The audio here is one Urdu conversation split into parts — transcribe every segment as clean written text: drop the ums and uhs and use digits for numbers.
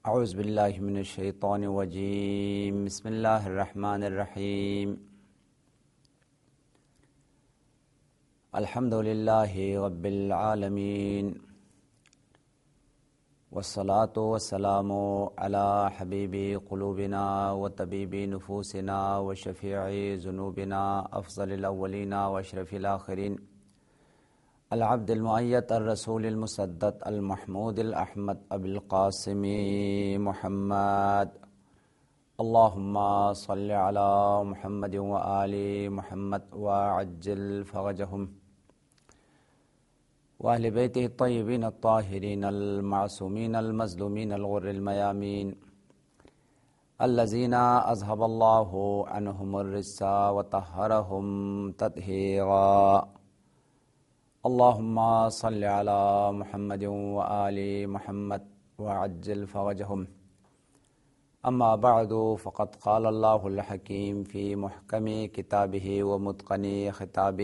اعوذ باللہ من الشیطان الرجیم بسم اللہ الرحمن الرحیم الحمد للہ رب العالمین والصلاة والسلام علی حبیب قلوبنا وطبیب نفوسنا وشفیع ذنوبنا افضل الاولین واشرف الاخرین العبد المؤید الرسول المسدد المحمود الاحمد ابی القاسم محمد اللہم صل علی محمد وآل محمد وعجل فرجہم واہل بیتہ الطیبین الطاہرین المعصومین المظلومین الغر المیامین الذین اذہب اللہ عنہم الرجس وطہرہم تطہیرا اللہم صل علی محمد وآل محمد وعجل فرجہم اما بعد فقد قال اللہ الحکیم فی محکم کتابہ ومتقن خطابہ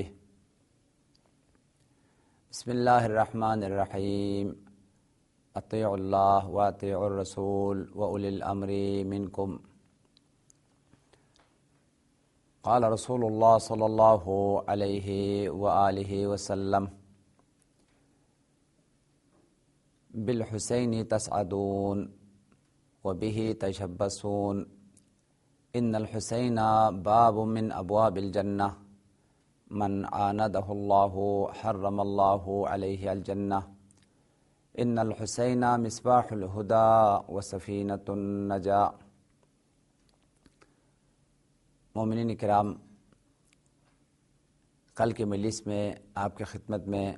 بسم اللہ الرحمن الرحیم اطیعوا اللہ واطیعوا الرسول واولی الامر منکم قال رسول اللہ صلی اللہ علیہ وآلہ وسلم بالحسین تسعدون وبہ تشبثون ان الحسین باب من ابواب الجنہ من عاندہ اللہ حرم اللہ علیہ الجنہ ان الحسین مصباح الہدی وسفینۃ النجاة۔ مومنین کرام، کل کے مجلس میں آپ کی خدمت میں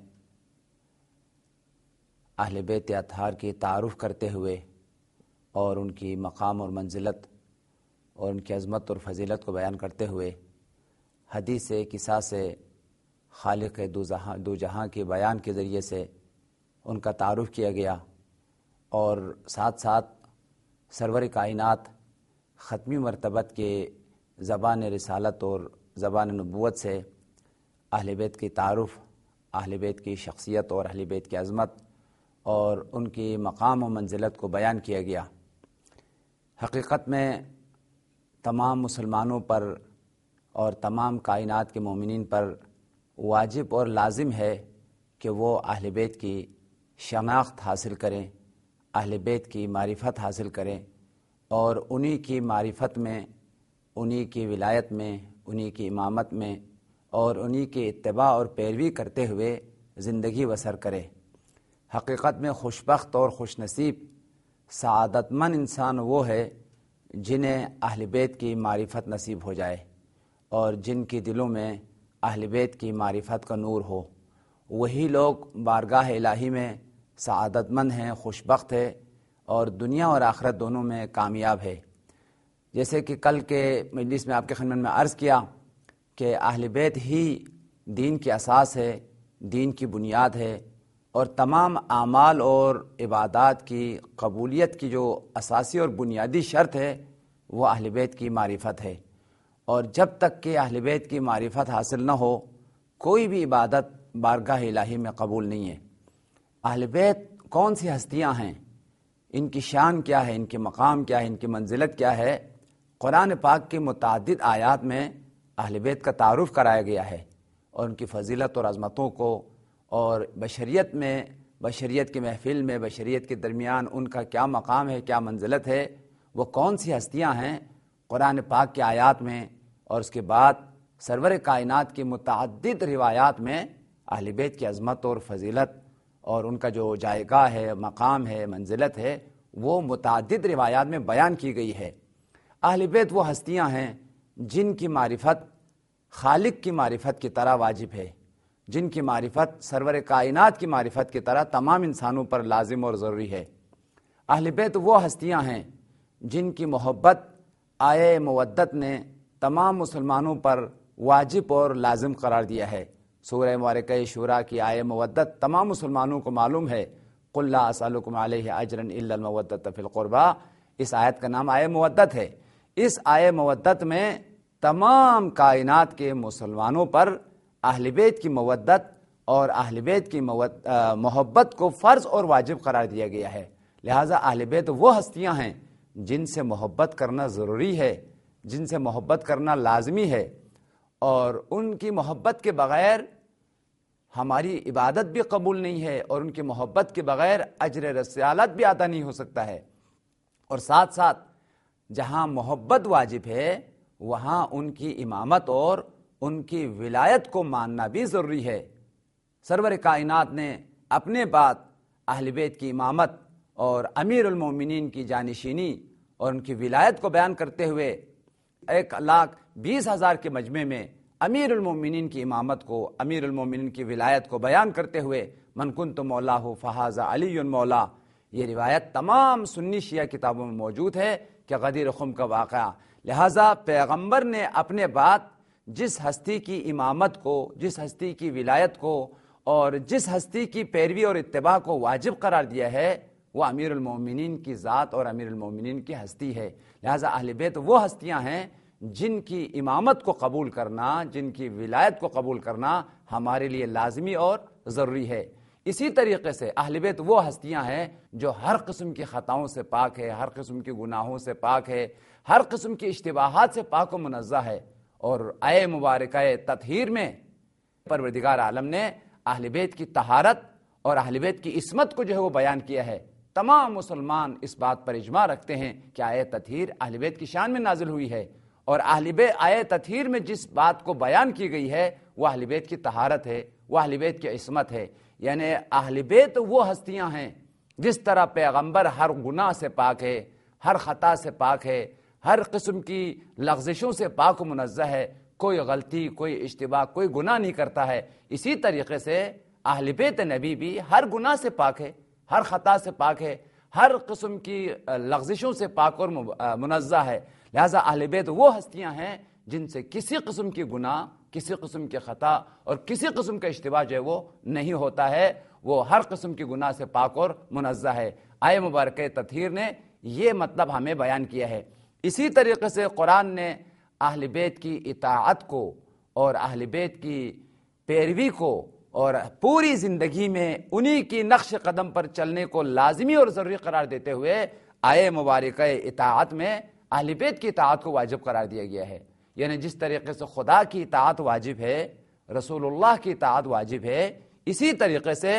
اہل بیت اطہار کی تعارف کرتے ہوئے اور ان کی مقام اور منزلت اور ان کی عظمت اور فضیلت کو بیان کرتے ہوئے حدیث قصہ سے خالق دو جہاں کے بیان کے ذریعے سے ان کا تعارف کیا گیا، اور ساتھ ساتھ سرور کائنات ختمی مرتبت کے زبان رسالت اور زبان نبوت سے اہل بیت کی تعارف، اہل بیت کی شخصیت اور اہل بیت کی عظمت اور ان کی مقام و منزلت کو بیان کیا گیا۔ حقیقت میں تمام مسلمانوں پر اور تمام کائنات کے مومنین پر واجب اور لازم ہے کہ وہ اہل بیت کی شناخت حاصل کریں، اہل بیت کی معرفت حاصل کریں، اور انہی کی معرفت میں، انہی کی ولایت میں، انہی کی امامت میں اور انہی کی اتباع اور پیروی کرتے ہوئے زندگی بسر کرے۔ حقیقت میں خوشبخت اور خوش نصیب سعادت مند انسان وہ ہے جنہیں اہل بیت کی معرفت نصیب ہو جائے اور جن کی دلوں میں اہل بیت کی معرفت کا نور ہو۔ وہی لوگ بارگاہ الہی میں سعادت مند ہیں، خوشبخت ہے اور دنیا اور آخرت دونوں میں کامیاب ہے۔ جیسے کہ کل کے مجلس میں آپ کے خدمت میں عرض کیا کہ اہل بیت ہی دین کی اساس ہے، دین کی بنیاد ہے، اور تمام اعمال اور عبادات کی قبولیت کی جو اساسی اور بنیادی شرط ہے وہ اہل بیت کی معرفت ہے، اور جب تک کہ اہل بیت کی معرفت حاصل نہ ہو کوئی بھی عبادت بارگاہ الہی میں قبول نہیں ہے۔ اہل بیت کون سی ہستیاں ہیں، ان کی شان کیا ہے، ان کے مقام کیا ہے، ان کی منزلت کیا ہے، قرآن پاک کے متعدد آیات میں اہل بیت کا تعارف کرایا گیا ہے، اور ان کی فضیلت اور عظمتوں کو، اور بشریت میں، بشریت کی محفل میں، بشریت کے درمیان ان کا کیا مقام ہے، کیا منزلت ہے، وہ کون سی ہستیاں ہیں، قرآن پاک کے آیات میں اور اس کے بعد سرور کائنات کی متعدد روایات میں اہل بیت کی عظمت اور فضیلت اور ان کا جو جائگاہ ہے، مقام ہے، منزلت ہے، وہ متعدد روایات میں بیان کی گئی ہے۔ اہل بیت وہ ہستیاں ہیں جن کی معرفت خالق کی معرفت کی طرح واجب ہے، جن کی معرفت سرور کائنات کی معرفت کی طرح تمام انسانوں پر لازم اور ضروری ہے۔ اہل بیت وہ ہستیاں ہیں جن کی محبت آیہ مودت نے تمام مسلمانوں پر واجب اور لازم قرار دیا ہے۔ سورہ مبارکہ شورى کی آیہ مودت تمام مسلمانوں کو معلوم ہے، قل لا اسألکم علیہ اجرا الا المودۃ فی القربى۔ اس آیت کا نام آیہ مودت ہے۔ اس آیہ مودت میں تمام کائنات کے مسلمانوں پر اہل بیت کی مودت اور اہل بیت کی محبت کو فرض اور واجب قرار دیا گیا ہے۔ لہٰذا اہل بیت وہ ہستیاں ہیں جن سے محبت کرنا ضروری ہے، جن سے محبت کرنا لازمی ہے، اور ان کی محبت کے بغیر ہماری عبادت بھی قبول نہیں ہے، اور ان کی محبت کے بغیر اجر رسالت بھی ادا نہیں ہو سکتا ہے۔ اور ساتھ ساتھ جہاں محبت واجب ہے وہاں ان کی امامت اور ان کی ولایت کو ماننا بھی ضروری ہے۔ سرور کائنات نے اپنے بعد اہل بیت کی امامت اور امیر المومنین کی جانشینی اور ان کی ولایت کو بیان کرتے ہوئے 1,20,000 کے مجمع میں امیر المومنین کی امامت کو، امیر المومنین کی ولایت کو بیان کرتے ہوئے من کنت مولاہ فہذا علی مولا، یہ روایت تمام سنی شیعہ کتابوں میں موجود ہے کہ غدیر خم کا واقعہ۔ لہٰذا پیغمبر نے اپنے بعد جس ہستی کی امامت کو، جس ہستی کی ولایت کو اور جس ہستی کی پیروی اور اتباع کو واجب قرار دیا ہے وہ امیر المومنین کی ذات اور امیر المومنین کی ہستی ہے۔ لہٰذا اہل بیت وہ ہستیاں ہیں جن کی امامت کو قبول کرنا، جن کی ولایت کو قبول کرنا ہمارے لیے لازمی اور ضروری ہے۔ اسی طریقے سے اہل بیت وہ ہستیاں ہیں جو ہر قسم کی خطاؤں سے پاک ہے، ہر قسم کے گناہوں سے پاک ہے، ہر قسم کی اشتباہات سے پاک و منزہ ہے۔ اور آئے مبارکہ تطہیر میں پروردگار عالم نے اہل بیت کی طہارت اور اہل بیت کی عصمت کو جو ہے وہ بیان کیا ہے۔ تمام مسلمان اس بات پر اجماع رکھتے ہیں کہ آیہ تطہیر اہل بیت کی شان میں نازل ہوئی ہے، اور آیہ تطہیر میں جس بات کو بیان کی گئی ہے وہ اہل بیت کی طہارت ہے، وہ اہل بیت کی عصمت ہے۔ یعنی اہل بیت وہ ہستیاں ہیں جس طرح پیغمبر ہر گناہ سے پاک ہے، ہر خطا سے پاک ہے، ہر قسم کی لغزشوں سے پاک و منزہ ہے، کوئی غلطی، کوئی اشتباہ، کوئی گناہ نہیں کرتا ہے، اسی طریقے سے اہل بیت نبی بھی ہر گناہ سے پاک ہے، ہر خطا سے پاک ہے، ہر قسم کی لغزشوں سے پاک اور منزہ ہے۔ لہٰذا اہل بیت وہ ہستیاں ہیں جن سے کسی قسم کی گناہ، کسی قسم کی خطا اور کسی قسم کا اشتباہ جو ہے وہ نہیں ہوتا ہے، وہ ہر قسم کی گناہ سے پاک اور منزہ ہے۔ آیہ مبارکہ تطہیر نے یہ مطلب ہمیں بیان کیا ہے۔ اسی طریقے سے قرآن نے اہل بیت کی اطاعت کو اور اہل بیت کی پیروی کو اور پوری زندگی میں انہی کی نقش قدم پر چلنے کو لازمی اور ضروری قرار دیتے ہوئے آیہ مبارکہ اطاعت میں اہل بیت کی اطاعت کو واجب قرار دیا گیا ہے۔ یعنی جس طریقے سے خدا کی اطاعت واجب ہے، رسول اللہ کی اطاعت واجب ہے، اسی طریقے سے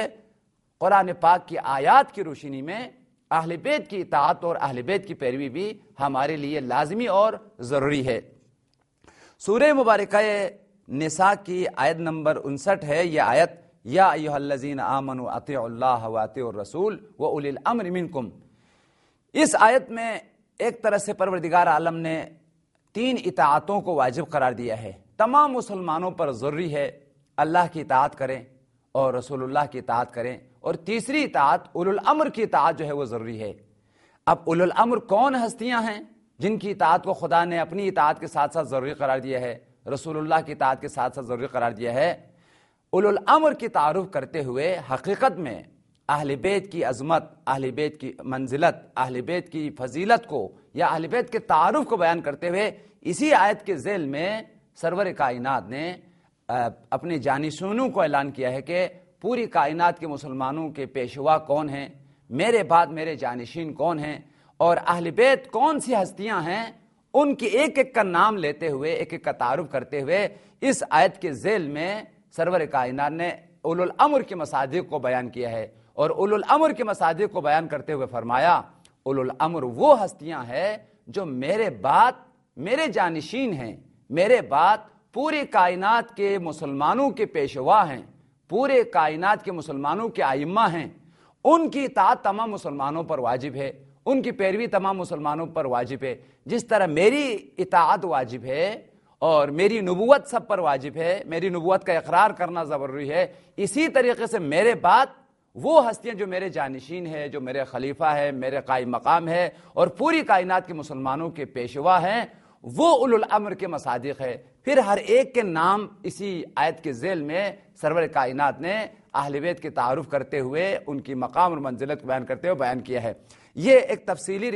قرآن پاک کی آیات کی روشنی میں اہل بیت کی اطاعت اور اہل بیت کی پیروی بھی ہمارے لیے لازمی اور ضروری ہے۔ سورہ مبارکہ نساء کی آیت نمبر 59 ہے یہ آیت، یا ایھا الذین آمنوا اطیعوا اللہ واطیعوا الرسول واولی الامر منکم۔ اس آیت میں ایک طرح سے پروردگار عالم نے 3 اطاعتوں کو واجب قرار دیا ہے۔ تمام مسلمانوں پر ضروری ہے اللہ کی اطاعت کریں اور رسول اللہ کی اطاعت کریں، اور تیسری اطاعت اولو الامر کی اطاعت جو ہے وہ ضروری ہے۔ اب اولو الامر کون ہستیاں ہیں جن کی اطاعت کو خدا نے اپنی اطاعت کے ساتھ ساتھ ضروری قرار دیا ہے، رسول اللہ کی اطاعت کے ساتھ ساتھ ضروری قرار دیا ہے؟ اولو الامر کی تعارف کرتے ہوئے حقیقت میں اہل بیت کی عظمت، اہل بیت کی منزلت، اہل بیت کی فضیلت کو یا اہل بیت کے تعارف کو بیان کرتے ہوئے اسی آیت کے ذیل میں سرور کائنات نے اپنے جانشینوں کو اعلان کیا ہے کہ پوری کائنات کے مسلمانوں کے پیشوا کون ہیں، میرے بعد میرے جانشین کون ہیں، اور اہل بیت کون سی ہستیاں ہیں، ان کی ایک ایک کا نام لیتے ہوئے، ایک ایک کا تعارف کرتے ہوئے اس آیت کے ذیل میں سرور کائنات نے اولو الامر کے مصادیق کو بیان کیا ہے، اور اولو الامر کے مصادیق کو بیان کرتے ہوئے فرمایا اولو الامر وہ ہستیاں ہیں جو میرے بعد میرے جانشین ہیں، میرے بعد پوری کائنات کے مسلمانوں کے پیشوا ہیں، پورے کائنات کے مسلمانوں کے ائمہ ہیں، ان کی اطاعت تمام مسلمانوں پر واجب ہے، ان کی پیروی تمام مسلمانوں پر واجب ہے۔ جس طرح میری اطاعت واجب ہے اور میری نبوت سب پر واجب ہے، میری نبوت کا اقرار کرنا ضروری ہے، اسی طریقے سے میرے بعد وہ ہستیاں جو میرے جانشین ہے، جو میرے خلیفہ ہے، میرے قائم مقام ہے اور پوری کائنات کے مسلمانوں کے پیشوا ہیں، وہ اولو الامر کے مصادیق ہے۔ پھر ہر ایک کے نام اسی آیت کے ذیل میں سرور کائنات نے اہل بیت کے تعارف کرتے ہوئے ان کی مقام اور منزلت کو بیان کرتے ہوئے بیان کیا ہے۔ یہ ایک تفصیلی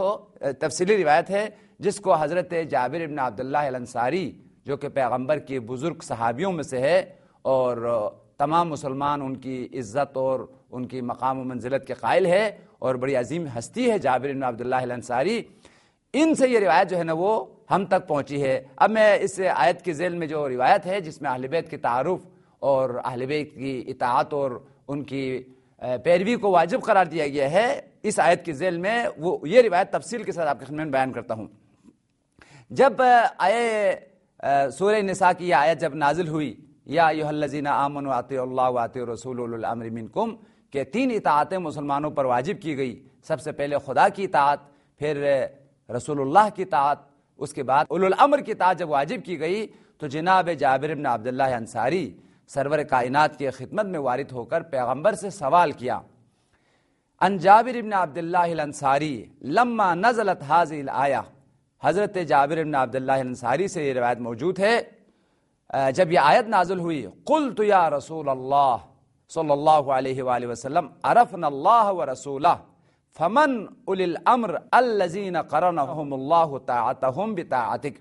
روایت ہے جس کو حضرت جابر بن عبداللہ الانصاری جو کہ پیغمبر کے بزرگ صحابیوں میں سے ہے اور تمام مسلمان ان کی عزت اور ان کی مقام و منزلت کے قائل ہے اور بڑی عظیم ہستی ہے جابر بن عبداللہ الانصاری. ان سے یہ روایت جو ہے نا وہ ہم تک پہنچی ہے. اب میں اس آیت کے ذیل میں جو روایت ہے جس میں اہل بیت کی تعارف اور اہل بیت کی اطاعت اور ان کی پیروی کو واجب قرار دیا گیا ہے، اس آیت کے ذیل میں وہ یہ روایت تفصیل کے ساتھ آپ کے خدمت میں بیان کرتا ہوں. جب سورہ نساء کی یہ آیت جب نازل ہوئی، یا ایھا الذین آمنوا اطیعوا اللہ واطیعوا الرسول اولو الامر منکم، کہ 3 اطاعتیں مسلمانوں پر واجب کی گئی. سب سے پہلے خدا کی اطاعت، پھر رسول اللہ کی اطاعت، اس کے بعد اولو الامر کی اطاعت جب واجب کی گئی تو جناب جابر بن عبداللہ انصاری سرور کائنات کی خدمت میں وارد ہو کر پیغمبر سے سوال کیا. ان جابر بن عبداللہ الانصاری لما نزلت هذه الآیہ، حضرت جابر بن عبداللہ الانصاری سے یہ روایت موجود ہے، جب یہ آیت نازل ہوئی، قلت یا رسول اللہ صلی اللہ علیہ وآلہ وسلم عرفنا اللہ ورسولہ فمن اولی الامر الذین قرنهم اللہ طاعتهم بطاعتک.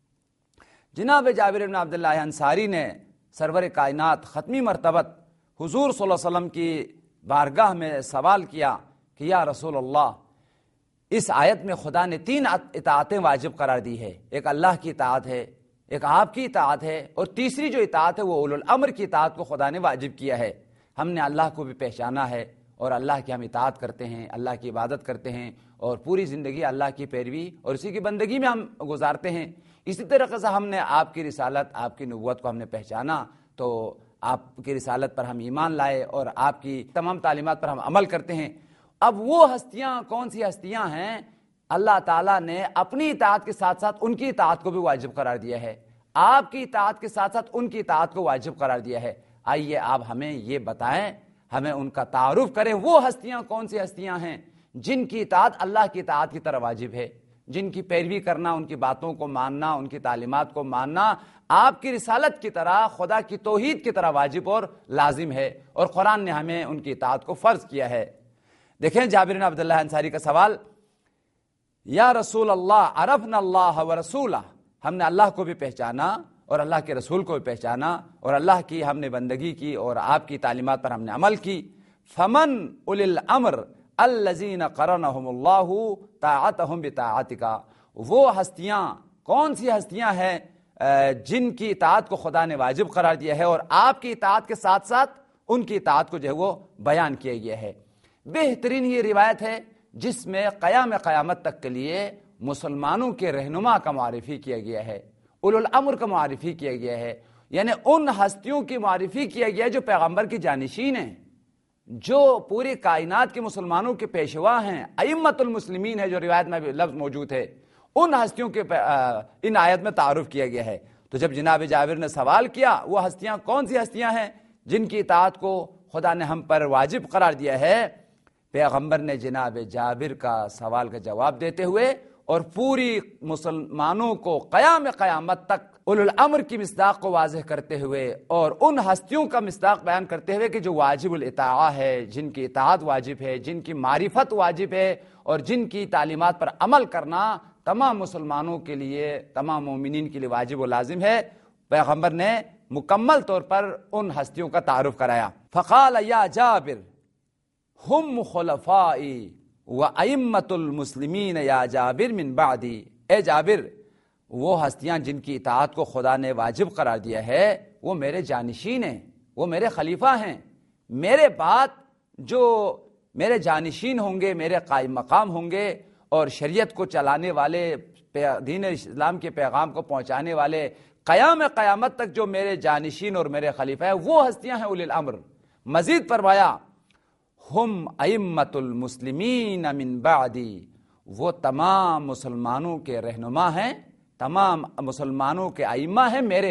جناب جابر بن عبداللہ انصاری نے سرور کائنات ختمی مرتبت حضور صلی اللہ علیہ وسلم کی بارگاہ میں سوال کیا کہ یا رسول اللہ، اس آیت میں خدا نے 3 اطاعتیں واجب قرار دی ہے. ایک اللہ کی اطاعت ہے، ایک آپ کی اطاعت ہے، اور تیسری جو اطاعت ہے وہ اولو الامر کی اطاعت کو خدا نے واجب کیا ہے. ہم نے اللہ کو بھی پہچانا ہے اور اللہ کی ہم اطاعت کرتے ہیں، اللہ کی عبادت کرتے ہیں اور پوری زندگی اللہ کی پیروی اور اسی کی بندگی میں ہم گزارتے ہیں. اسی طریقے سے ہم نے آپ کی رسالت، آپ کی نبوت کو ہم نے پہچانا تو آپ کی رسالت پر ہم ایمان لائے اور آپ کی تمام تعلیمات پر ہم عمل کرتے ہیں. اب وہ ہستیاں کون سی ہستیاں ہیں؟ اللہ تعالیٰ نے اپنی اطاعت کے ساتھ ساتھ ان کی اطاعت کو بھی واجب قرار دیا ہے، آپ کی اطاعت کے ساتھ ساتھ ان کی اطاعت کو واجب قرار دیا ہے. آئیے آپ ہمیں یہ بتائیں، ہمیں ان کا تعارف کریں. وہ ہستیاں کون سی ہستیاں ہیں جن کی اطاعت اللہ کی اطاعت کی طرح واجب ہے، جن کی پیروی کرنا، ان کی باتوں کو ماننا، ان کی تعلیمات کو ماننا آپ کی رسالت کی طرح، خدا کی توحید کی طرح واجب اور لازم ہے، اور قرآن نے ہمیں ان کی اطاعت کو فرض کیا ہے. دیکھیں جابر بن عبداللہ انصاری کا سوال، یا رسول اللہ عرفنا اللہ ورسولہ، ہم نے اللہ کو بھی پہچانا اور اللہ کے رسول کو بھی پہچانا اور اللہ کی ہم نے بندگی کی اور آپ کی تعلیمات پر ہم نے عمل کی. فمن اولی الامر الذین قرنهم اللہ طاعتهم بطاعتک، وہ ہستیاں کون سی ہستیاں ہیں جن کی اطاعت کو خدا نے واجب قرار دیا ہے اور آپ کی اطاعت کے ساتھ ساتھ ان کی اطاعت کو جو ہے وہ بیان کیا گیا ہے. بہترین یہ روایت ہے جس میں قیامت تک کے لیے مسلمانوں کے رہنما کا معرفی کیا گیا ہے، اولو الامر کا معرفی کیا گیا ہے، یعنی ان ہستیوں کی معرفی کیا گیا ہے جو پیغمبر کی جانشین ہیں، جو پوری کائنات کے مسلمانوں کے پیشوا ہیں، ائمۃ المسلمین ہے جو روایت میں بھی لفظ موجود ہے. ان ہستیوں کے ان آیت میں تعارف کیا گیا ہے. تو جب جناب جابر نے سوال کیا وہ ہستیاں کون سی ہستیاں ہیں جن کی اطاعت کو خدا نے ہم پر واجب قرار دیا ہے، پیغمبر نے جناب جابر کا سوال کا جواب دیتے ہوئے اور پوری مسلمانوں کو قیامت تک اولو الامر کی مصداق کو واضح کرتے ہوئے اور ان ہستیوں کا مصداق بیان کرتے ہوئے کہ جو واجب الاطاعہ ہے، جن کی اطاعت واجب ہے، جن کی معرفت واجب ہے اور جن کی تعلیمات پر عمل کرنا تمام مسلمانوں کے لیے، تمام مومنین کے لیے واجب و لازم ہے، پیغمبر نے مکمل طور پر ان ہستیوں کا تعارف کرایا. فقال یا جابر ہم خلفائی و ائمۃ المسلمین یا جابر من بعدی، اے جابر وہ ہستیاں جن کی اطاعت کو خدا نے واجب قرار دیا ہے وہ میرے جانشین ہیں، وہ میرے خلیفہ ہیں، میرے بعد جو میرے جانشین ہوں گے، میرے قائم مقام ہوں گے اور شریعت کو چلانے والے، دین اسلام کے پیغام کو پہنچانے والے، قیامت تک جو میرے جانشین اور میرے خلیفہ ہیں وہ ہستیاں ہیں اولی الامر. مزید فرمایا ہم ائمۃ المسلمین من بعدی، وہ تمام مسلمانوں کے رہنما ہیں، تمام مسلمانوں کے ائمہ ہیں میرے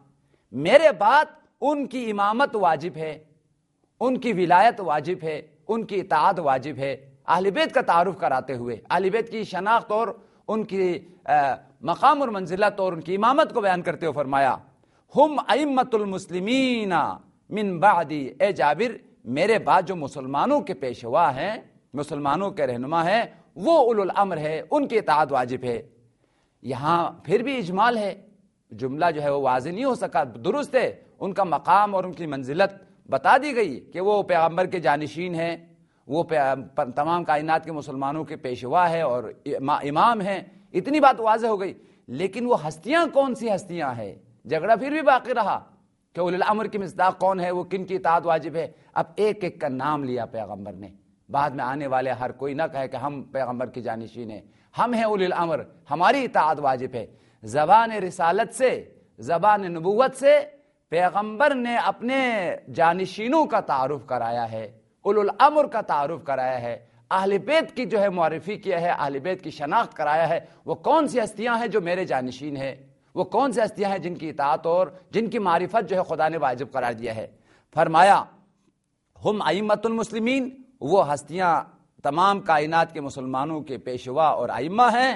بعد ان کی امامت واجب ہے، ان کی ولایت واجب ہے، ان کی اطاعت واجب ہے. اہل بیت کا تعارف کراتے ہوئے اہل بیت کی شناخت اور ان کی مقام اور منزلت اور ان کی امامت کو بیان کرتے ہوئے فرمایا ہم ائمۃ المسلمین من بعدی، اے جابر میرے بعد جو مسلمانوں کے پیشوا ہیں، مسلمانوں کے رہنما ہیں وہ اولو الامر ہے، ان کی اطاعت واجب ہے. یہاں پھر بھی اجمال ہے، جملہ جو ہے وہ واضح نہیں ہو سکا. درست ہے ان کا مقام اور ان کی منزلت بتا دی گئی کہ وہ پیغمبر کے جانشین ہیں، وہ تمام کائنات کے مسلمانوں کے پیشوا ہے اور امام ہیں، اتنی بات واضح ہو گئی، لیکن وہ ہستیاں کون سی ہستیاں ہیں؟ جھگڑا پھر بھی باقی رہا کہ اولی الامر کی مصداق کون ہے، وہ کن کی اطاعت واجب ہے۔ اب ایک ایک کا نام لیا پیغمبر نے، بعد میں آنے والے ہر کوئی نہ کہے کہ ہم پیغمبر کی جانشین ہیں، ہم ہیں اولی الامر، ہماری اطاعت واجب ہے۔ زبان رسالت سے، زبان نبوت سے پیغمبر نے اپنے جانشینوں کا تعارف کرایا ہے، اولو الامر کا تعارف کرایا ہے، اہل بیت کی جو ہے معرفی کیا ہے، اہل بیت کی شناخت کرایا ہے، وہ کون سی ہستیاں ہیں جو میرے جانشین ہیں، وہ کون سی ہستیاں ہیں جن کی اطاعت اور جن کی معرفت جو ہے خدا نے واجب قرار دیا ہے۔ فرمایا ہم ائمۃ المسلمین، وہ ہستیاں تمام کائنات کے مسلمانوں کے پیشوا اور ائمہ ہیں۔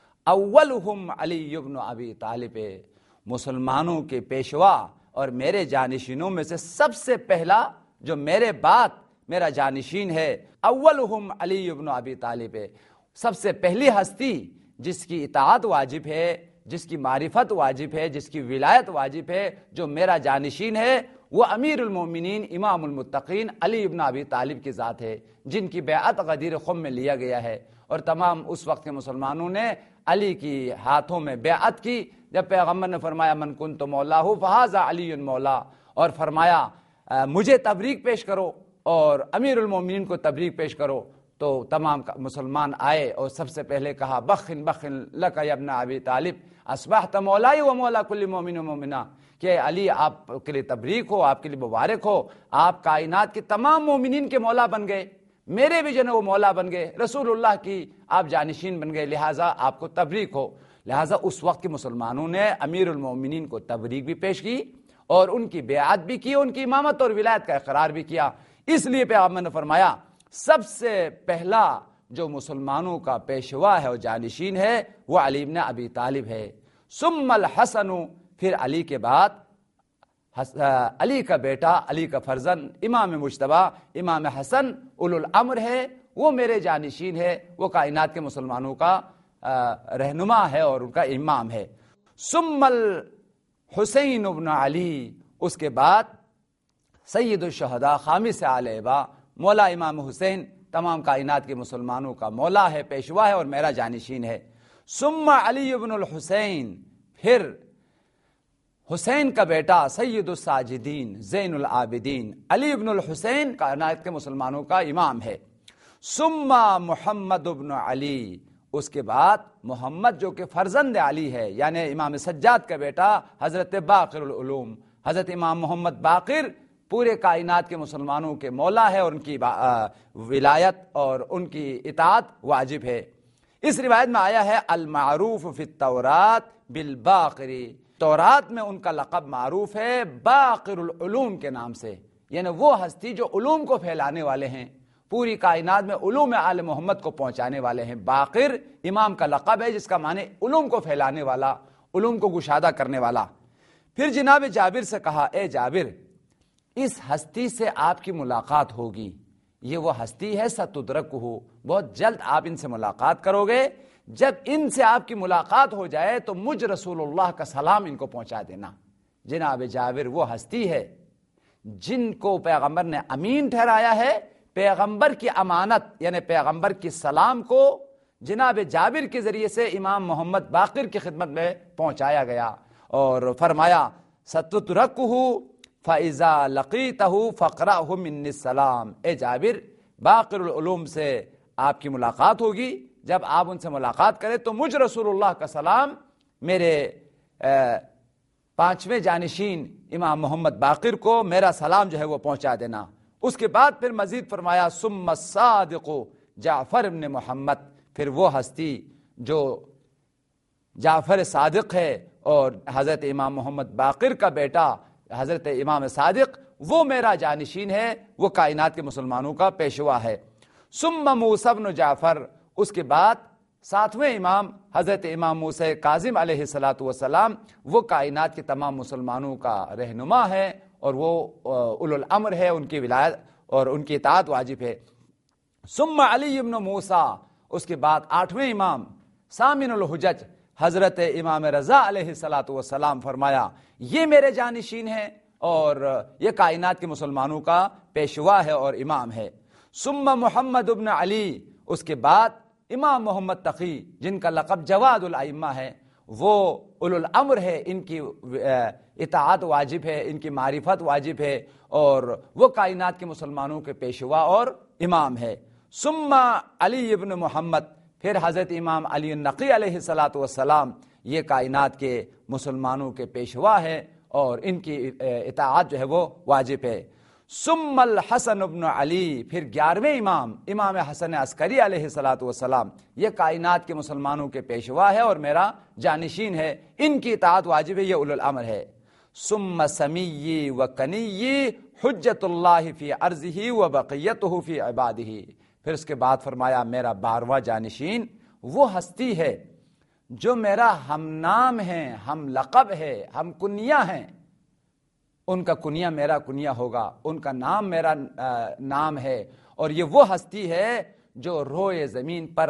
اولہم علی بن ابی طالب، مسلمانوں کے پیشوا اور میرے جانشینوں میں سے سب سے پہلا جو میرے بعد میرا جانشین ہے، اولہم علی بن ابی طالب، سب سے پہلی ہستی جس کی اطاعت واجب ہے، جس کی معرفت واجب ہے، جس کی ولایت واجب ہے، جو میرا جانشین ہے، وہ امیر المومنین امام المتقین علی ابن ابی طالب کی ذات ہے، جن کی بیعت غدیر خم میں لیا گیا ہے، اور تمام اس وقت کے مسلمانوں نے علی کی ہاتھوں میں بیعت کی۔ جب پیغمبر نے فرمایا من کنت مولاہ فہذا علی مولا، اور فرمایا مجھے تبریک پیش کرو اور امیر المومنین کو تبریک پیش کرو، تو تمام مسلمان آئے اور سب سے پہلے کہا بخن بخن لک یا ابن ابی طالب اصبحت مولائی و مولا کل مومن و مومنہ، کہ علی آپ کے لیے تبریک ہو، آپ کے لیے مبارک ہو، آپ کائنات کے تمام مومنین کے مولا بن گئے، میرے بھی جو ہے وہ مولا بن گئے، رسول اللہ کی آپ جانشین بن گئے، لہٰذا آپ کو تبریک ہو۔ لہٰذا اس وقت کے مسلمانوں نے امیر المومنین کو تبریک بھی پیش کی اور ان کی بیعت بھی کی، ان کی امامت اور ولایت کا اقرار بھی کیا۔ اس لیے پیغمبر نے فرمایا سب سے پہلا جو مسلمانوں کا پیشوا ہے اور جانشین ہے وہ علی بن ابی طالب ہے۔ ثم الحسن، پھر علی کے بعد علی کا بیٹا، علی کا فرزند امام مجتبی امام حسن اولو الامر ہے، وہ میرے جانشین ہے، وہ کائنات کے مسلمانوں کا رہنما ہے اور ان کا امام ہے۔ ثم الحسین ابن علی، اس کے بعد سید الشہداء خامس آل ابا مولا امام حسین تمام کائنات کے مسلمانوں کا مولا ہے، پیشوا ہے اور میرا جانشین ہے۔ ثم علی ابن الحسین، پھر حسین کا بیٹا سید الساجدین زین العابدین علی ابن الحسین کائنات کے مسلمانوں کا امام ہے۔ ثم محمد ابن علی، اس کے بعد محمد جو کہ فرزند علی ہے، یعنی امام سجاد کا بیٹا حضرت باقر العلوم، حضرت امام محمد باقر پورے کائنات کے مسلمانوں کے مولا ہے اور ان کی ولایت اور ان کی اطاعت واجب ہے۔ اس روایت میں آیا ہے المعروف فی التورات بالباقری، تورات میں ان کا لقب معروف ہے باقر العلوم کے نام سے، یعنی وہ ہستی جو علوم کو پھیلانے والے ہیں، پوری کائنات میں علوم آل محمد کو پہنچانے والے ہیں۔ باقر امام کا لقب ہے جس کا معنی علوم کو پھیلانے والا، علوم کو گشادہ کرنے والا۔ پھر جناب جابر سے کہا اے جابر، اس ہستی سے آپ کی ملاقات ہوگی، یہ وہ ہستی ہے ستدرکہ، بہت جلد آپ ان سے ملاقات کرو گے، جب ان سے آپ کی ملاقات ہو جائے تو مجھ رسول اللہ کا سلام ان کو پہنچا دینا۔ جناب جابر وہ ہستی ہے جن کو پیغمبر نے امین ٹھہرایا ہے، پیغمبر کی امانت یعنی پیغمبر کی سلام کو جناب جابر کے ذریعے سے امام محمد باقر کی خدمت میں پہنچایا گیا، اور فرمایا ستترکہ فَإِذَا لَقِيتَهُ فَقْرَأْهُ مِنِّي السَّلَامِ، اے جابر باقر العلوم سے آپ کی ملاقات ہوگی، جب آپ ان سے ملاقات کریں تو مجھ رسول اللہ کا سلام میرے پانچویں جانشین امام محمد باقر کو میرا سلام جو ہے وہ پہنچا دینا۔ اس کے بعد پھر مزید فرمایا ثم الصادق جعفر ابن محمد، پھر وہ ہستی جو جعفر صادق ہے اور حضرت امام محمد باقر کا بیٹا حضرت امام صادق، وہ میرا جانشین ہے، وہ کائنات کے مسلمانوں کا پیشوا ہے۔ ثم موسیٰ بن جعفر، اس کے بعد ساتویں امام حضرت امام موسیٰ کاظم علیہ السلام، وہ کائنات کے تمام مسلمانوں کا رہنما ہے اور وہ اولو الامر ہے، ان کی ولایت اور ان کی اطاعت واجب ہے۔ ثم علی بن موسیٰ، اس کے بعد آٹھویں امام سامن الحجج حضرت امام رضا علیہ السلام فرمایا یہ میرے جانشین ہیں، اور یہ کائنات کے مسلمانوں کا پیشوا ہے اور امام ہے۔ ثم محمد ابن علی، اس کے بعد امام محمد تقی جن کا لقب جواد الائمہ ہے، وہ اولو الامر ہے، ان کی اطاعت واجب ہے، ان کی معرفت واجب ہے، اور وہ کائنات کے مسلمانوں کے پیشوا اور امام ہے۔ ثم علی ابن محمد، پھر حضرت امام علی النقی علیہ الصلاۃ والسلام، یہ کائنات کے مسلمانوں کے پیشوا ہے اور ان کی اطاعت جو ہے وہ واجب ہے۔ ثم الحسن ابن علی، پھر 11ویں امام، امام حسن عسکری علیہ الصلاۃ والسلام، یہ کائنات کے مسلمانوں کے پیشوا ہے اور میرا جانشین ہے، ان کی اطاعت واجب ہے، یہ اولو الامر ہے۔ ثم سمی و کنی حجت اللہ فی ارضہ و بقیتہ فی عبادہ، پھر اس کے بعد فرمایا میرا 12واں جانشین وہ ہستی ہے جو میرا ہم نام ہے، ہم لقب ہے، ہم کنیہ ہیں، ان کا کنیہ میرا کنیہ ہوگا، ان کا نام میرا نام ہے، اور یہ وہ ہستی ہے جو روئے زمین پر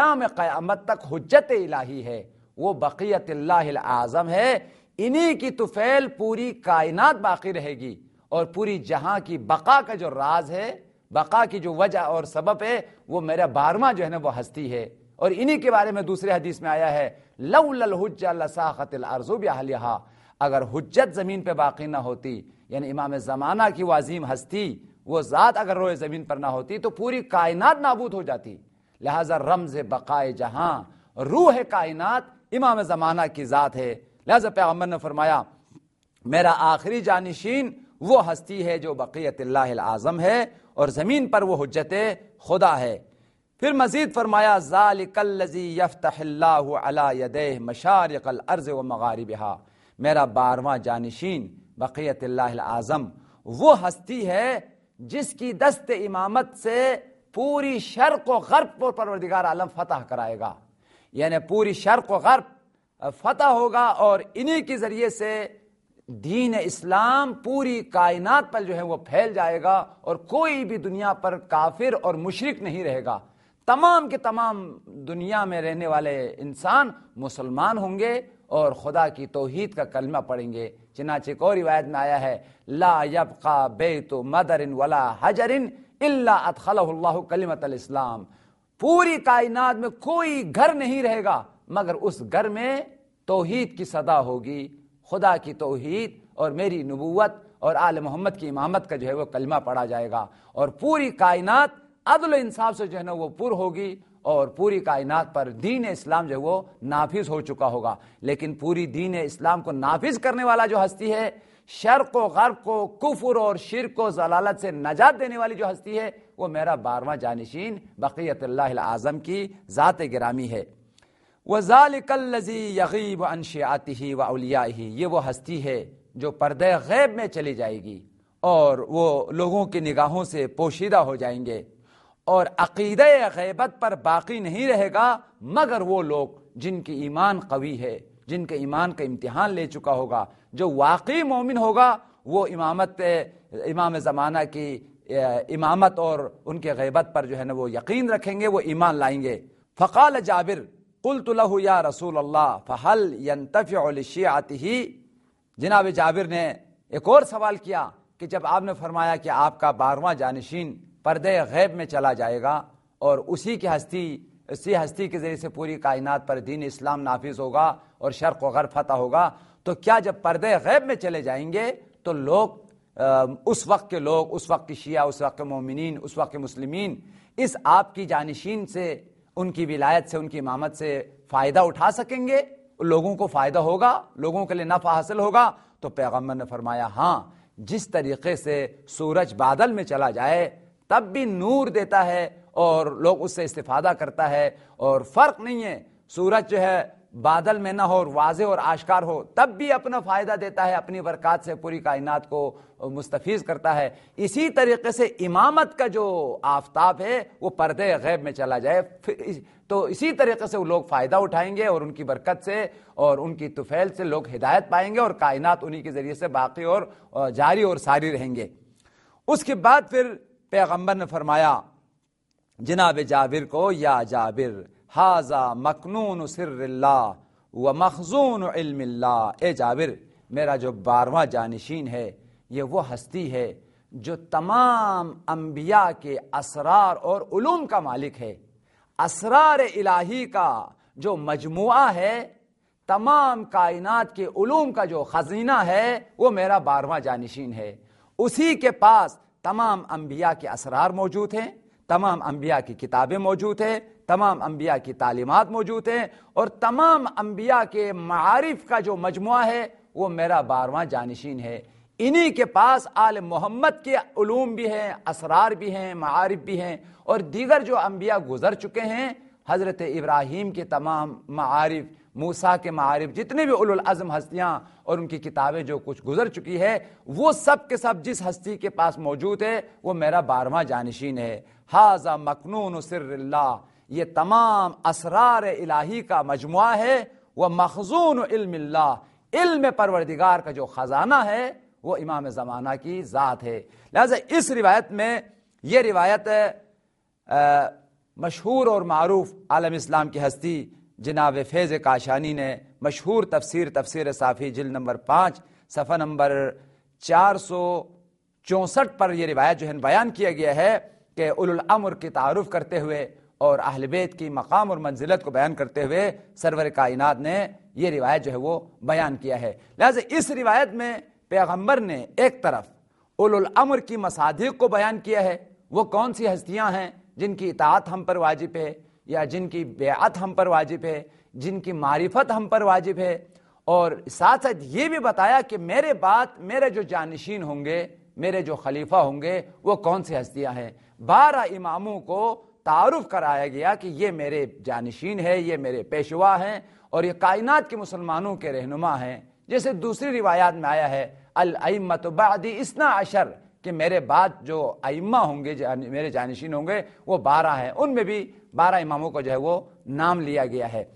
قیامت تک حجت الہی ہے، وہ بقیت اللہ الاعظم ہے، انہی کی طفیل پوری کائنات باقی رہے گی، اور پوری جہاں کی بقا کا جو راز ہے، بقا کی جو وجہ اور سبب ہے، وہ میرا 12واں جو ہے نا وہ ہستی ہے، اور انہی کے بارے میں دوسرے حدیث میں آیا ہے لولا الحجہ لساخت الارض باہلھا، اگر حجت زمین پہ باقی نہ ہوتی، یعنی امام زمانہ کی وہ عظیم ہستی، وہ ذات اگر روئے زمین پر نہ ہوتی تو پوری کائنات نابود ہو جاتی، لہذا رمز بقائے جہاں، روح کائنات امام زمانہ کی ذات ہے، لہذا پیغمبر نے فرمایا میرا آخری جانشین وہ ہستی ہے جو بقیت اللہ العظم ہے اور زمین پر وہ حجت خدا ہے۔ پھر مزید فرمایا ذالک الذی یفتح اللہ علی یدیہ مشارق الارض و مغاربہا، میرا 12واں جانشین بقیت اللہ العظم وہ ہستی ہے جس کی دست امامت سے پوری شرق و غرب پر پروردگار عالم فتح کرائے گا، یعنی پوری شرق و غرب فتح ہوگا، اور انہی کے ذریعے سے دین اسلام پوری کائنات پر جو ہے وہ پھیل جائے گا، اور کوئی بھی دنیا پر کافر اور مشرک نہیں رہے گا، تمام کے تمام دنیا میں رہنے والے انسان مسلمان ہوں گے اور خدا کی توحید کا کلمہ پڑھیں گے۔ چنانچہ ایک اور روایت میں آیا ہے لا یبقى بیت مدر ولا حجر الا ادخلہ اللہ کلمۃ الاسلام، پوری کائنات میں کوئی گھر نہیں رہے گا مگر اس گھر میں توحید کی صدا ہوگی، خدا کی توحید اور میری نبوت اور آل محمد کی امامت کا جو ہے وہ کلمہ پڑھا جائے گا، اور پوری کائنات عدل و انصاف سے جو ہے نا وہ پر ہوگی، اور پوری کائنات پر دین اسلام جو ہے وہ نافذ ہو چکا ہوگا۔ لیکن پوری دین اسلام کو نافذ کرنے والا جو ہستی ہے، شرق و غرب کو کفر اور شرک و ضلالت سے نجات دینے والی جو ہستی ہے، وہ میرا 12واں جانشین بقیت اللہ العظم کی ذات گرامی ہے۔ وَذَلِكَ الَّذِي يَغِيبُ عَنْ شِيعَتِهِ وَأَوْلِيَائِهِ، یہ وہ ہستی ہے جو پردے غیب میں چلی جائے گی اور وہ لوگوں کی نگاہوں سے پوشیدہ ہو جائیں گے، اور عقیدہ غیبت پر باقی نہیں رہے گا مگر وہ لوگ جن کی ایمان قوی ہے، جن کے ایمان کا امتحان لے چکا ہوگا، جو واقعی مومن ہوگا وہ امام زمانہ کی امامت اور ان کے غیبت پر جو ہے نا وہ یقین رکھیں گے، وہ ایمان لائیں گے۔ فقال جابر قلت له یا رسول اللہ فهل ينتفع لشیعته، جناب جابر نے ایک اور سوال کیا کہ جب آپ نے فرمایا کہ آپ کا 12واں جانشین پردے غیب میں چلا جائے گا اور اسی ہستی کے ذریعے سے پوری کائنات پر دین اسلام نافذ ہوگا اور شرق و غرب فتح ہوگا، تو کیا جب پردے غیب میں چلے جائیں گے تو لوگ اس وقت کے لوگ، اس وقت کے شیعہ، اس وقت کے مومنین، اس وقت کے مسلمین اس آپ کی جانشین سے، ان کی ولایت سے، ان کی امامت سے فائدہ اٹھا سکیں گے؟ لوگوں کو فائدہ ہوگا، لوگوں کے لیے نفع حاصل ہوگا؟ تو پیغمبر نے فرمایا ہاں، جس طریقے سے سورج بادل میں چلا جائے تب بھی نور دیتا ہے اور لوگ اس سے استفادہ کرتا ہے، اور فرق نہیں ہے سورج جو ہے بادل میں نہ ہو اور واضح اور آشکار ہو تب بھی اپنا فائدہ دیتا ہے، اپنی برکات سے پوری کائنات کو مستفیض کرتا ہے۔ اسی طریقے سے امامت کا جو آفتاب ہے وہ پردے غیب میں چلا جائے تو اسی طریقے سے وہ لوگ فائدہ اٹھائیں گے، اور ان کی برکت سے اور ان کی طفیل سے لوگ ہدایت پائیں گے، اور کائنات انہی کے ذریعے سے باقی اور جاری اور ساری رہیں گے۔ اس کے بعد پھر پیغمبر نے فرمایا جناب جابر کو یا جابر ھذا مکنون سر اللہ و مخزون علم اللہ، اے جابر میرا جو 12واں جانشین ہے یہ وہ ہستی ہے جو تمام انبیاء کے اسرار اور علوم کا مالک ہے. اسرار الہی کا جو مجموعہ ہے، تمام کائنات کے علوم کا جو خزینہ ہے، وہ میرا 12واں جانشین ہے. اسی کے پاس تمام انبیاء کے اسرار موجود ہیں، تمام انبیاء کی کتابیں موجود ہیں، تمام انبیاء کی تعلیمات موجود ہیں، اور تمام انبیاء کے معارف کا جو مجموعہ ہے وہ میرا 12واں جانشین ہے. انہی کے پاس آل محمد کے علوم بھی ہیں، اسرار بھی ہیں، معارف بھی ہیں، اور دیگر جو انبیاء گزر چکے ہیں، حضرت ابراہیم کے تمام معارف، موسیٰ کے معارف، جتنے بھی اولو العزم ہستیاں اور ان کی کتابیں جو کچھ گزر چکی ہے، وہ سب کے سب جس ہستی کے پاس موجود ہے وہ میرا 12واں جانشین ہے. ھذا مکنون سر اللہ، یہ تمام اسرار الہی کا مجموعہ ہے. وہ مخزون علم اللہ، علم پروردگار کا جو خزانہ ہے وہ امام زمانہ کی ذات ہے. لہذا اس روایت میں، یہ روایت مشہور اور معروف عالم اسلام کی ہستی جناب فیض کاشانی نے مشہور تفسیر صافی جلد نمبر 5 صفحہ نمبر 464 پر یہ روایت جو ہے بیان کیا گیا ہے کہ اولو الامر کی تعارف کرتے ہوئے اور اہل بیت کی مقام اور منزلت کو بیان کرتے ہوئے سرور کائنات نے یہ روایت جو ہے وہ بیان کیا ہے. لہذا اس روایت میں پیغمبر نے ایک طرف اولو الامر کی مصادیق کو بیان کیا ہے، وہ کون سی ہستیاں ہیں جن کی اطاعت ہم پر واجب ہے، یا جن کی بیعت ہم پر واجب ہے، جن کی معرفت ہم پر واجب ہے، اور ساتھ ساتھ یہ بھی بتایا کہ میرے بعد میرے جو جانشین ہوں گے، میرے جو خلیفہ ہوں گے، وہ کون سی ہستیاں ہیں. 12 اماموں کو تعارف کرایا گیا کہ یہ میرے جانشین ہے، یہ میرے پیشوا ہیں، اور یہ کائنات کے مسلمانوں کے رہنما ہیں. جیسے دوسری روایات میں آیا ہے الائمۃ بعدی 12، کہ میرے بعد جو ائمہ ہوں گے، میرے جانشین ہوں گے، وہ 12 ہیں. ان میں بھی 12 اماموں کو جو ہے وہ نام لیا گیا ہے.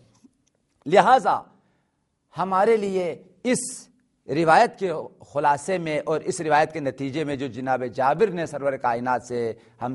لہذا ہمارے لیے اس روایت کے خلاصے میں اور اس روایت کے نتیجے میں جو جناب جابر نے سرور کائنات سے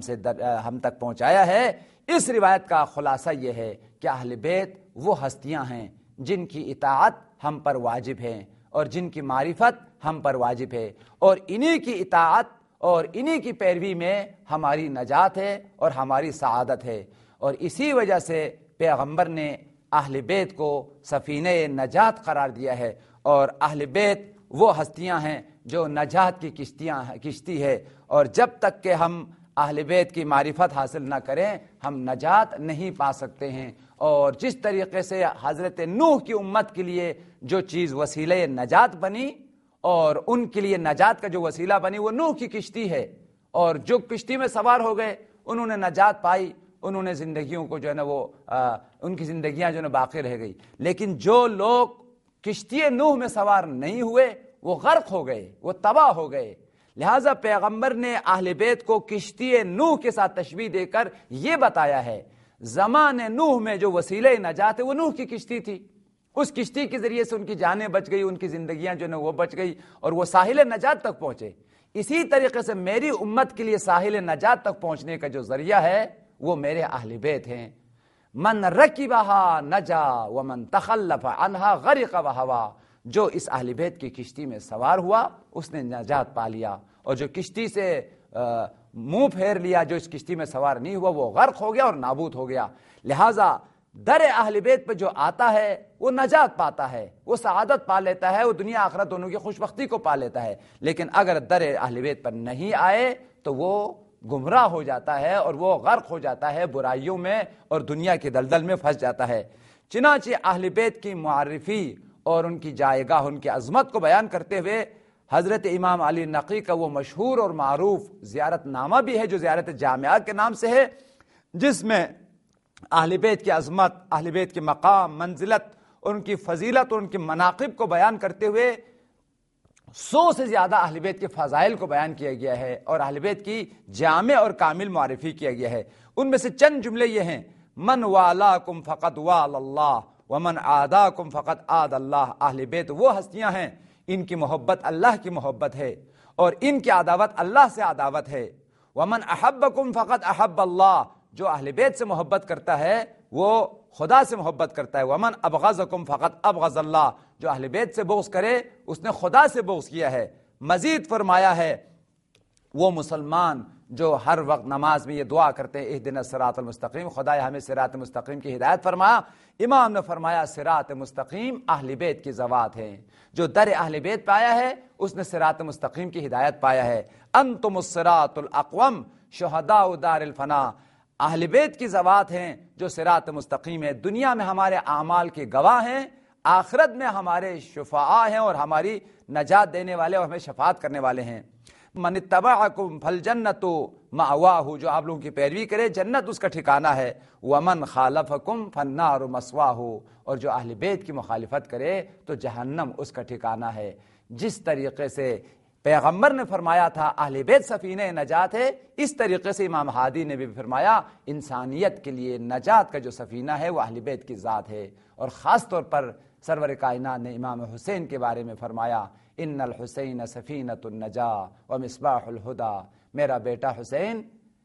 ہم تک پہنچایا ہے، اس روایت کا خلاصہ یہ ہے کہ اہل بیت وہ ہستیاں ہیں جن کی اطاعت ہم پر واجب ہے اور جن کی معرفت ہم پر واجب ہے، اور انہی کی اطاعت اور انہی کی پیروی میں ہماری نجات ہے اور ہماری سعادت ہے. اور اسی وجہ سے پیغمبر نے اہل بیت کو سفینہ نجات قرار دیا ہے، اور اہل بیت وہ ہستیاں ہیں جو نجات کی کشتی ہے، اور جب تک کہ ہم اہل بیت کی معرفت حاصل نہ کریں ہم نجات نہیں پا سکتے ہیں. اور جس طریقے سے حضرت نوح کی امت کے لیے جو چیز وسیلہ نجات بنی اور ان کے لیے نجات کا جو وسیلہ بنی وہ نوح کی کشتی ہے، اور جو کشتی میں سوار ہو گئے انہوں نے نجات پائی، انہوں نے زندگیوں کو جو ہے نا وہ ان کی زندگیاں جو ہے نا باقی رہ گئی. لیکن جو لوگ کشتی نوح میں سوار نہیں ہوئے وہ غرق ہو گئے، وہ تباہ ہو گئے. لہٰذا پیغمبر نے اہل بیت کو کشتی نوح کے ساتھ تشبیہ دے کر یہ بتایا ہے زمان نوح میں جو وسیلہ نجات ہے وہ نوح کی کشتی تھی، اس کشتی کے ذریعے سے ان کی جانیں بچ گئی، ان کی زندگیاں جو ہے وہ بچ گئی اور وہ ساحل نجات تک پہنچے. اسی طریقے سے میری امت کے لیے ساحل نجات تک پہنچنے کا جو ذریعہ ہے وہ میرے اہل بیت ہیں. من رکبہا نجا ومن تخلف عنہا غرق وہوا، جو اس اہل بیت کی کشتی میں سوار ہوا اس نے نجات پا لیا، اور جو کشتی سے منہ پھیر لیا، جو اس کشتی میں سوار نہیں ہوا، وہ غرق ہو گیا اور نابود ہو گیا. لہٰذا در اہل بیت پہ جو آتا ہے وہ نجات پاتا ہے، وہ سعادت پا لیتا ہے، وہ دنیا آخرت دونوں کی خوشبختی کو پا لیتا ہے. لیکن اگر در اہل بیت پر نہیں آئے تو وہ گمراہ ہو جاتا ہے اور وہ غرق ہو جاتا ہے برائیوں میں اور دنیا کے دلدل میں پھنس جاتا ہے. چنانچہ اہل بیت کی معرفی اور ان کی جائے گاہ، ان کی عظمت کو بیان کرتے ہوئے حضرت امام علی نقی کا وہ مشہور اور معروف زیارت نامہ بھی ہے جو زیارت جامعہ کے نام سے ہے، جس میں اہل بیت کی عظمت، اہل بیت کے مقام، منزلت، ان کی فضیلت اور ان کے مناقب کو بیان کرتے ہوئے 100 سے زیادہ اہل بیت کے فضائل کو بیان کیا گیا ہے اور اہل بیت کی جامع اور کامل معرفی کیا گیا ہے. ان میں سے چند جملے یہ ہیں: من والاکم فقد وال اللہ ومن عاداکم فقد عاد اللہ. اہل بیت وہ ہستیاں ہیں ان کی محبت اللہ کی محبت ہے اور ان کی عداوت اللہ سے عداوت ہے. ومن احبکم فقد احب اللہ. جو اہل بیت سے محبت کرتا ہے وہ خدا سے محبت کرتا ہے. ومن ابغضکم فقد ابغض اللہ. جو اہل بیت سے بغض کرے اس نے خدا سے بغض کیا ہے. مزید فرمایا ہے وہ مسلمان جو ہر وقت نماز میں یہ دعا کرتے ہیں اہدنا الصراط المستقیم، خدایا ہمیں صراط مستقیم کی ہدایت فرما۔ امام نے فرمایا صراط مستقیم اہل بیت کی ذوات ہیں، جو در اہل بیت پایا ہے اس نے صراط مستقیم کی ہدایت پایا ہے۔ انتم الصراط الاقوم شہداء دار الفنا، اہل بیت کی ذوات ہیں جو صراط مستقیم ہے، دنیا میں ہمارے اعمال کے گواہ ہیں، آخرت میں ہمارے شفعاء ہیں اور ہماری نجات دینے والے اور ہمیں شفاعت کرنے والے ہیں۔ من اتبعکم فالجنت مأواہ، جو آپ لوگوں کی پیروی کرے جنت اس کا ٹھکانہ ہے، ومن خالفکم فالنار مسواہ، اور جو اہل بیت کی مخالفت کرے تو جہنم اس کا ٹھکانہ ہے۔ جس طریقے سے پیغمبر نے فرمایا تھا اہل بیت سفینہ نجات ہے، اس طریقے سے امام ہادی نے بھی فرمایا انسانیت کے لیے نجات کا جو سفینہ ہے وہ اہل بیت کی ذات ہے۔ اور خاص طور پر سرور کائنات نے امام حسین کے بارے میں فرمایا ان الحسین سفینۃ النجاہ ومصباح الہدیٰ، میرا بیٹا حسین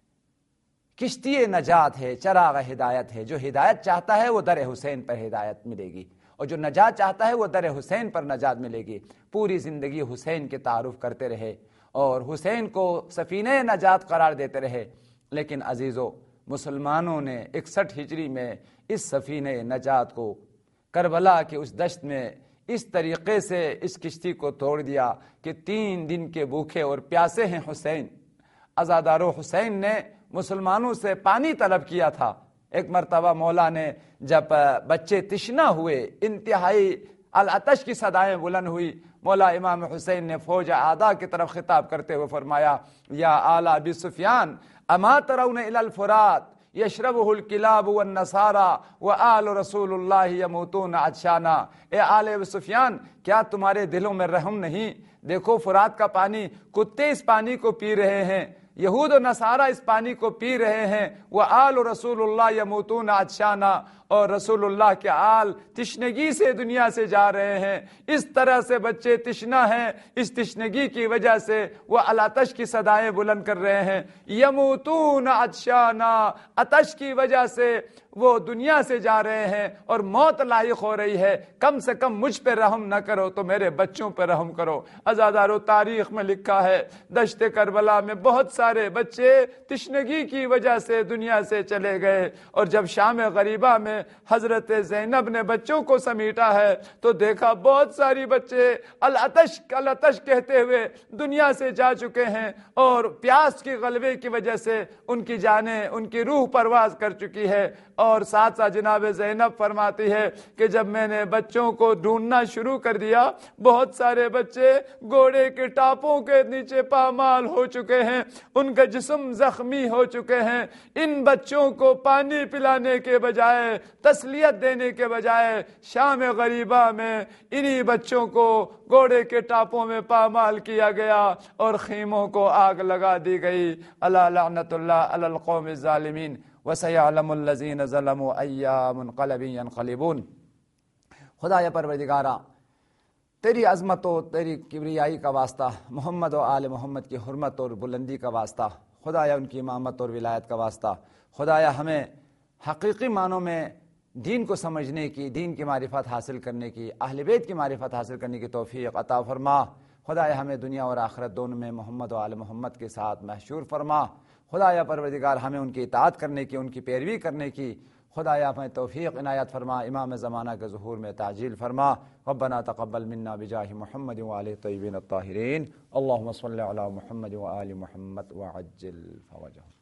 کشتی نجات ہے، چراغ ہدایت ہے، جو ہدایت چاہتا ہے وہ در حسین پر ہدایت ملے گی، اور جو نجات چاہتا ہے وہ در حسین پر نجات ملے گی۔ پوری زندگی حسین کے تعارف کرتے رہے اور حسین کو سفینہ نجات قرار دیتے رہے، لیکن عزیزو مسلمانوں نے 61 ہجری میں اس سفینہ نجات کو کربلا کے اس دشت میں اس طریقے سے اس کشتی کو توڑ دیا کہ 3 دن کے بھوکے اور پیاسے ہیں حسین۔ عزادارو حسین نے مسلمانوں سے پانی طلب کیا تھا۔ ایک مرتبہ مولا نے جب بچے تشنا ہوئے، انتہائی العطش کی صدائیں بلند ہوئی، مولا امام حسین نے فوج اعداء کی طرف خطاب کرتے ہوئے فرمایا یا آل ابی سفیان اما ترون الی الفرات یشربہ الکلاب والنصارى وآل رسول اللہ یموتون عطشانا، اے آل ابی سفیان کیا تمہارے دلوں میں رحم نہیں؟ دیکھو فرات کا پانی، کتے اس پانی کو پی رہے ہیں، یہود و نصارہ اس پانی کو پی رہے ہیں، وآل رسول اللہ یموتون عطشانا، اور رسول اللہ کے آل تشنگی سے دنیا سے جا رہے ہیں۔ اس طرح سے بچے تشنا ہیں، اس تشنگی کی وجہ سے وہ العطش کی صدائیں بلند کر رہے ہیں، یموتون عطشانا، عطش کی وجہ سے وہ دنیا سے جا رہے ہیں اور موت لاحق ہو رہی ہے، کم سے کم مجھ پہ رحم نہ کرو تو میرے بچوں پہ رحم کرو۔ عزادارو تاریخ میں لکھا ہے دشت کربلا میں بہت سارے بچے تشنگی کی وجہ سے دنیا سے چلے گئے، اور جب شام غریبہ میں حضرت زینب نے بچوں کو سمیٹا ہے تو دیکھا بہت ساری بچے العطش کہتے ہوئے دنیا سے جا چکے ہیں، اور پیاس کی غلبے کی وجہ سے ان کی جانیں، ان کی روح پرواز کر چکی ہے۔ اور ساتھ ساتھ جناب زینب فرماتی ہے کہ جب میں نے بچوں کو ڈھونڈنا شروع کر دیا، بہت سارے بچے گھوڑے کے ٹاپوں کے نیچے پامال ہو چکے ہیں، ان کا جسم زخمی ہو چکے ہیں۔ ان بچوں کو پانی پلانے کے بجائے، تسلیت دینے کے بجائے، شام غریبہ میں انہی بچوں کو گھوڑے کے ٹاپوں میں پامال کیا گیا اور خیموں کو آگ لگا دی گئی۔ الا لعنت اللہ علی القوم الظالمین وسیعلم الذین ظلموا ای منقلب ینقلبون۔ خدایا پروردگارا تیری عظمت و تیری کبریائی کا واسطہ، محمد و آل محمد کی حرمت اور بلندی کا واسطہ، خدایا ان کی امامت اور ولایت کا واسطہ، خدایا ہمیں حقیقی معنوں میں دین کو سمجھنے کی، دین کی معرفت حاصل کرنے کی، اہل بیت کی معرفت حاصل کرنے کی توفیق عطا فرما۔ خدایا ہمیں دنیا اور آخرت دونوں میں محمد و آل محمد کے ساتھ محشور فرما۔ خدایا پروردگار ہمیں ان کی اطاعت کرنے کی، ان کی پیروی کرنے کی خدایا ہمیں توفیق عنایت فرما۔ امام زمانہ کے ظہور میں تعجیل فرما۔ ربنا تقبل منا بجاہ محمد وآلہ الطیبین الطاہرین، اللہم صل علی محمد وآل محمد وعجل فرجہ۔